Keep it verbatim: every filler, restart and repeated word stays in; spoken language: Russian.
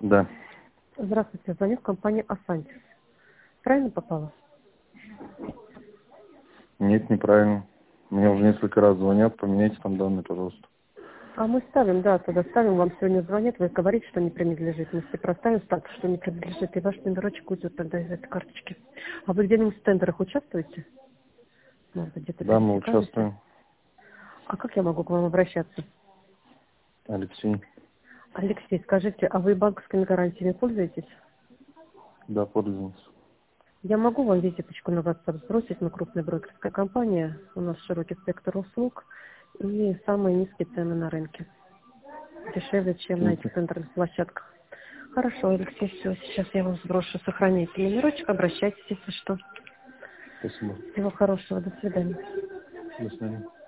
Да. Здравствуйте, звоню в компанию «Асантис». Правильно попала? Нет, неправильно. Мне уже несколько раз звонят, поменяйте там данные, пожалуйста. А мы ставим, да, тогда ставим, вам сегодня звонят, вы говорите, что не принадлежит. Мы все проставим статус, что не принадлежит, и ваш номерочек уйдет тогда из этой карточки. А вы где-нибудь в тендерах участвуете? Может быть, где-то Да, мы пересекаетесь? участвуем. А как я могу к вам обращаться? Алексей. Алексей, скажите, а вы банковскими гарантиями пользуетесь? Да, пользуемся. Я могу вам визиточку на WhatsApp сбросить, мы крупная брокерская компания, у нас широкий спектр услуг и самые низкие цены на рынке. Дешевле, чем на этих тендерных площадках. Хорошо, Алексей, все, сейчас я вам сброшу, сохраняйте номерочек, обращайтесь, если что. Спасибо. Всего хорошего, до свидания. До свидания.